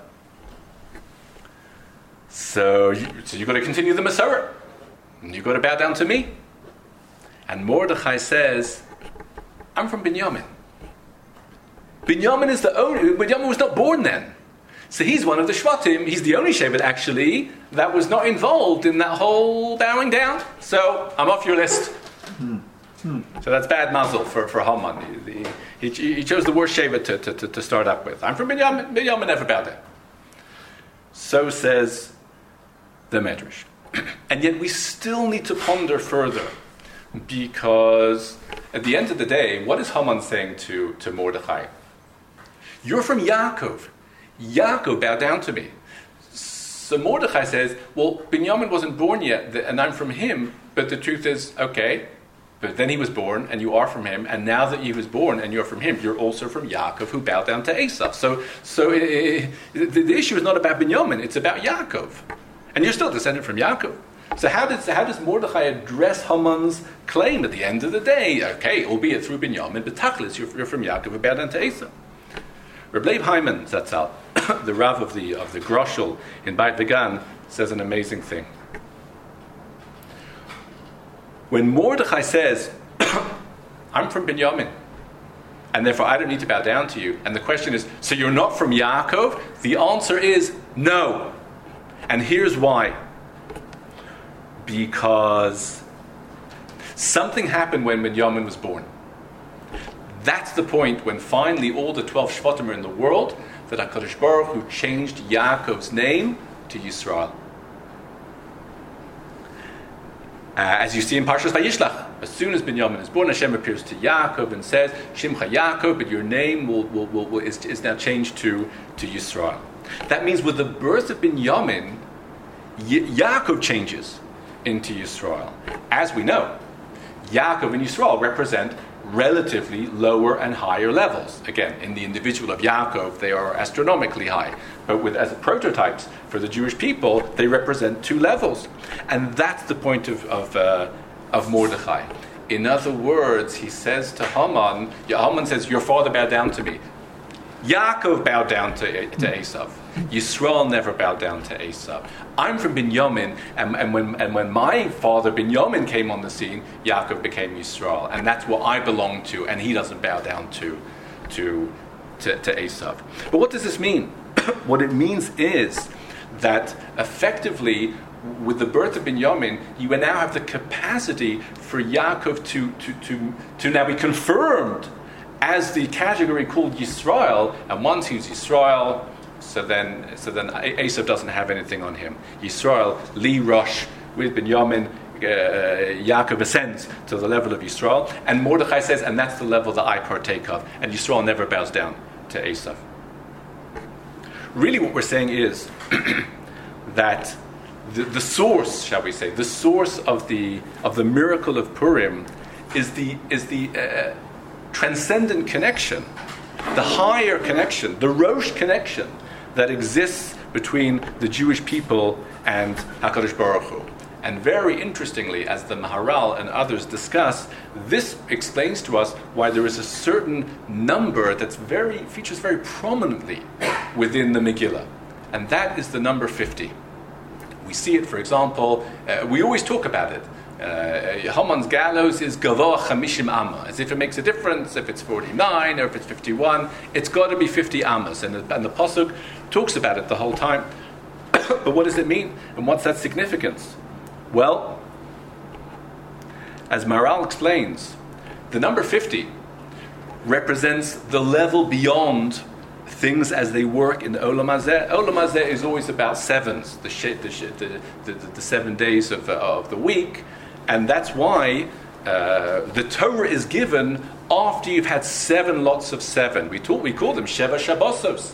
So you've got to continue the Masorah. You've got to bow down to me. And Mordechai says, I'm from Binyamin. Binyamin was not born then. So he's one of the Shvatim. He's the only Shevet, actually, that was not involved in that whole bowing down. So I'm off your list. So that's bad mazel for Haman. He chose the worst Shevet to start up with. I'm from Binyamin. Binyamin never bowed down. So says the Medrash. And yet we still need to ponder further, because at the end of the day, what is Haman saying to Mordechai? You're from Yaakov. Yaakov bowed down to me. So Mordechai says, well, Binyamin wasn't born yet, and I'm from him, but the truth is, okay, but then he was born, and you are from him, and now that he was born, and you're from him, you're also from Yaakov, who bowed down to Esav. So the issue is not about Binyamin, it's about Yaakov. And you're still descended from Yaakov. So how does Mordechai address Haman's claim at the end of the day? Okay, albeit through Binyamin, but Tachlis, you're from Yaakov, who bowed down to Esav. Reb Leib Hyman Zatzal, the Rav of the Groshel in Beit Vegan, says an amazing thing. When Mordechai says, I'm from Binyamin, and therefore I don't need to bow down to you, and the question is, so you're not from Yaakov? The answer is no. And here's why. Because something happened when Binyamin was born. That's the point when finally all the 12 Shvatim are in the world, that HaKadosh Baruch Hu changed Yaakov's name to Yisrael. As you see in Parshas Vayishlach, as soon as Binyamin is born, Hashem appears to Yaakov and says, Shimcha Yaakov, but your name is now changed to Yisrael. That means with the birth of Binyamin, Yaakov changes into Yisrael. As we know, Yaakov and Yisrael represent relatively lower and higher levels. Again, in the individual of Yaakov, they are astronomically high. But as prototypes for the Jewish people, they represent two levels. And that's the point of Mordechai. In other words, he says to Haman, Haman says, your father bowed down to me. Yaakov bowed down to Esav. Yisrael never bowed down to Esav. I'm from Binyamin, and when my father Binyamin came on the scene, Yaakov became Yisrael, and that's what I belong to, and he doesn't bow down to Esav. But what does this mean? What it means is that effectively, with the birth of Binyamin, you now have the capacity for Yaakov to now be confirmed as the category called Yisrael, and once he's Yisrael, so then Esav doesn't have anything on him. Yisrael, Li Rosh, with Binyamin, Yaakov ascends to the level of Yisrael, and Mordechai says, and that's the level that I partake of, and Yisrael never bows down to Esav. Really what we're saying is that the source, shall we say, the source of the miracle of Purim is the transcendent connection, the higher connection, the Rosh connection that exists between the Jewish people and HaKadosh Baruch Hu. And very interestingly, as the Maharal and others discuss, this explains to us why there is a certain number that features very prominently within the Megillah. And that is the number 50. We see it, for example, we always talk about it. Haman's gallows is Gavoah 50 Amma, as if it makes a difference if it's 49 or if it's 51. It's got to be 50 Ammas, and the Pasuk talks about it the whole time. But what does it mean? And what's that significance? Well, as Maharal explains, the number 50 represents the level beyond things as they work in the Olam Hazeh. Olam Hazeh is always about sevens, the 7 days of the week, and that's why the Torah is given after you've had 7 lots of 7. We call them Sheva Shabbosos.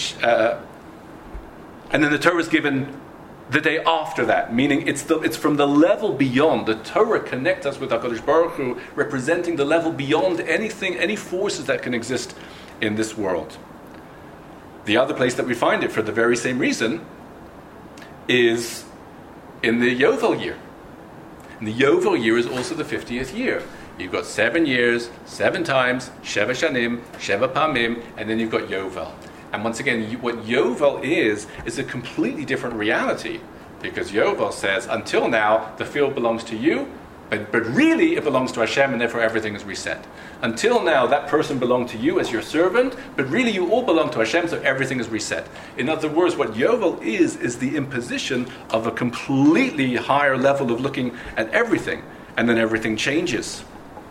And then the Torah is given the day after that, meaning it's from the level beyond. The Torah connects us with HaKadosh Baruch Hu, representing the level beyond any forces that can exist in this world. The other place that we find it, for the very same reason, is in the Yovel year. And the Yovel year is also the 50th year. You've got 7 years, 7 times, Sheva Shanim, Sheva Pamim, and then you've got Yovel. And once again, what Yovel is a completely different reality. Because Yovel says, until now, the field belongs to you, but really it belongs to Hashem, and therefore everything is reset. Until now, that person belonged to you as your servant, but really you all belong to Hashem, so everything is reset. In other words, what Yovel is the imposition of a completely higher level of looking at everything, and then everything changes.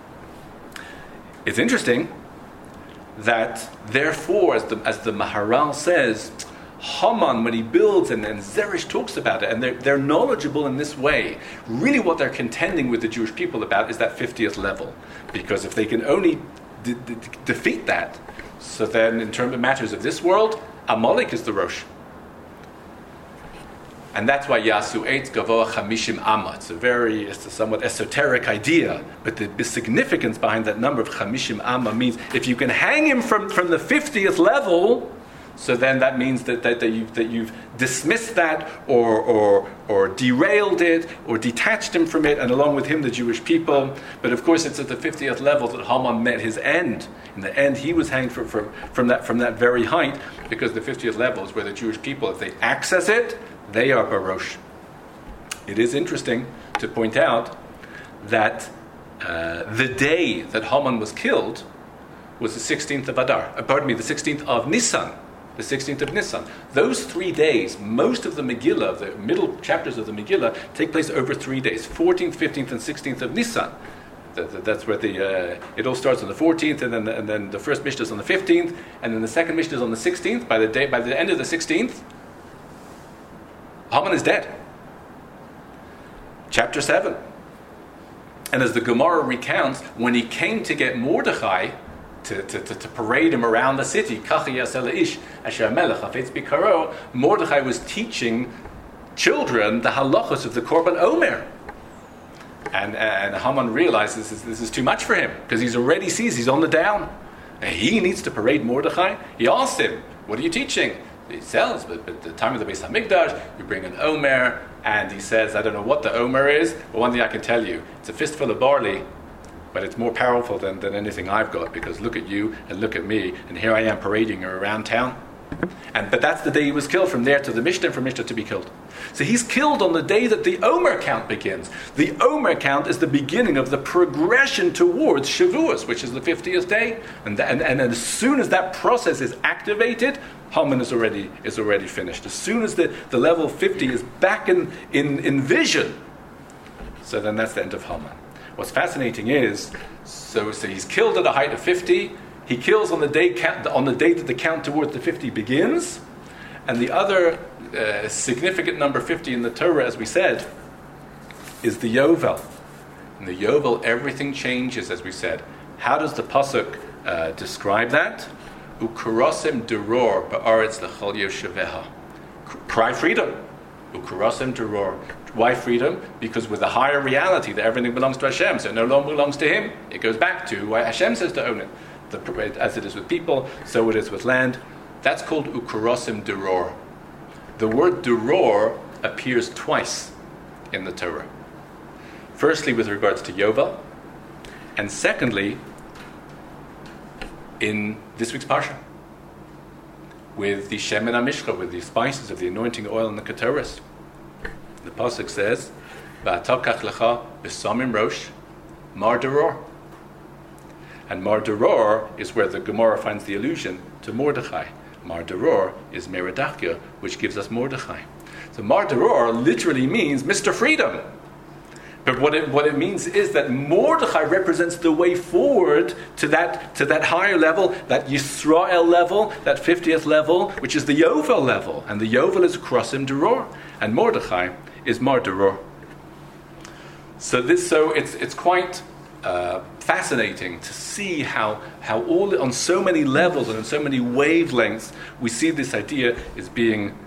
It's interesting that, therefore, as the Maharal says, Haman, when he builds, and then Zeresh talks about it, and they're knowledgeable in this way. Really what they're contending with the Jewish people about is that 50th level. Because if they can only defeat that, so then in terms of matters of this world, Amalek is the Rosh. And that's why Yasu Eitz Gavoa Chamishim Amma. It's a somewhat esoteric idea, but the significance behind that number of Chamishim Amma means if you can hang him from the 50th level, so then that means that you've dismissed that or derailed it or detached him from it, and along with him the Jewish people. But of course it's at the 50th level that Haman met his end. In the end he was hanged from that very height, because the 50th level is where the Jewish people, if they access it, they are Barosh. It is interesting to point out that the day that Haman was killed was the 16th of Adar. The 16th of Nisan. The 16th of Nisan. Those 3 days, most of the Megillah, the middle chapters of the Megillah, take place over 3 days. 14th, 15th, and 16th of Nisan. That's where it all starts on the 14th, and then the first Mishnah is on the 15th, and then the second Mishnah is on the 16th. By the end of the 16th, Haman is dead. Chapter 7. And as the Gemara recounts, when he came to get Mordechai to parade him around the city, Mordechai was teaching children the halachos of the Korban Omer. And Haman realizes this is too much for him, because he's on the down. And he needs to parade Mordechai. He asked him, what are you teaching? He says, but at the time of the Beis HaMikdash, you bring an Omer, and he says, I don't know what the Omer is, but one thing I can tell you, it's a fistful of barley, but it's more powerful than anything I've got, because look at you and look at me, and here I am parading her around town. But that's the day he was killed, from there to the Mishnah, and from Mishnah to be killed. So he's killed on the day that the Omer count begins. The Omer count is the beginning of the progression towards Shavuos, which is the 50th day. And as soon as that process is activated, Haman is already finished. As soon as the level 50 is back in vision, so then that's the end of Haman. What's fascinating is, so he's killed at a height of 50. He kills on the day that the count towards the 50 begins. And the other significant number 50 in the Torah, as we said, is the Yovel. In the Yovel, everything changes, as we said. How does the pasuk describe that? Ukurosem deror ba'aretz lechol yosheveha. Cry freedom. Ukurosem deror. Why freedom? Because with a higher reality that everything belongs to Hashem, so it no longer belongs to him. It goes back to why Hashem says to own it. As it is with people, so it is with land. That's called Ukurosem deror. The word deror appears twice in the Torah. Firstly, with regards to Yovel, and secondly, in this week's Parsha, with the Shemen HaMishcha, with the spices of the anointing oil and the Ketoris. The pasuk says, "Va'atakach lecha b'samim rosh mar deror." And Mar Deror is where the Gemara finds the allusion to Mordechai. Mar Deror is Merodachia, which gives us Mordechai. So Mar Deror literally means Mr. Freedom. But what it means is that Mordechai represents the way forward to that higher level, that Yisrael level, that 50th level, which is the Yovel level. And the Yovel is Krosim Deror, and Mordechai is Mar Deror. So it's quite fascinating to see how all on so many levels and on so many wavelengths we see this idea is being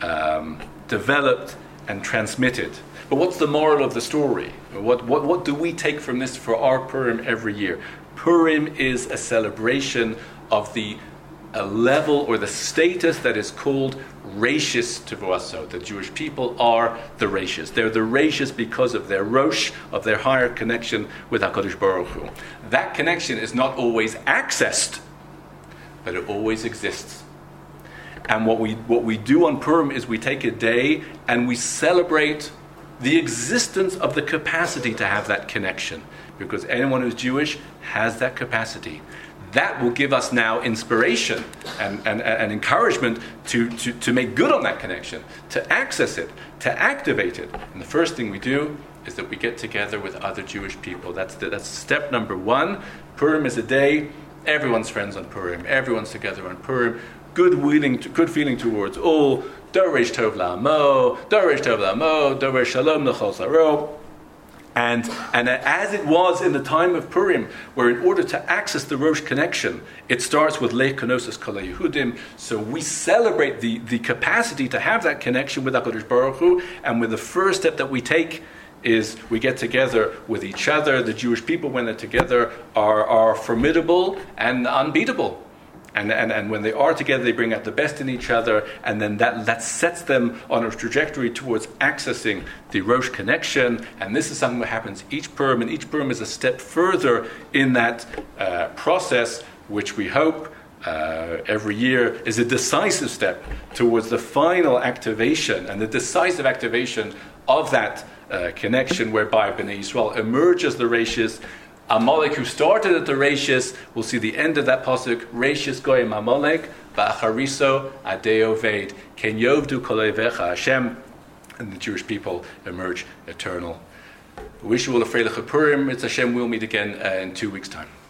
developed and transmitted. But what's the moral of the story? What do we take from this for our Purim every year? Purim is a celebration of the level or the status that is called Reishis Tevuaso. The Jewish people are the Reishis. They're the Reishis because of their Rosh, of their higher connection with HaKadosh Baruch Hu. That connection is not always accessed, but it always exists. And what we do on Purim is we take a day and we celebrate the existence of the capacity to have that connection, because anyone who's Jewish has that capacity. That will give us now inspiration and encouragement to make good on that connection, to access it, to activate it. And the first thing we do is that we get together with other Jewish people. That's step number one. Purim is a day, everyone's friends on Purim, everyone's together on Purim, good feeling towards all. Doresh Tov La'amo, Doresh Tov La'amo, Doresh Shalom L'chol Saro. And as it was in the time of Purim, where in order to access the Rosh connection, it starts with Leich Kenosis Kol HaYehudim. So we celebrate the capacity to have that connection with HaKadosh Baruch Hu, and with the first step that we take is we get together with each other. The Jewish people, when they're together, are formidable and unbeatable. And when they are together, they bring out the best in each other, and then that sets them on a trajectory towards accessing the Rosh connection. And this is something that happens each Purim, and each Purim is a step further in that process, which we hope every year is a decisive step towards the final activation and the decisive activation of that connection, whereby Bnei Yisrael emerges the Reishis. Amalek, who started at the Reishis, will see the end of that pasuk. Reishis goyim Amalek, ba'achariso adeo veid ken yovdu kol ovecha Hashem, and the Jewish people emerge eternal. We wish you all a freilich Purim. It's Hashem. We'll meet again in 2 weeks' time.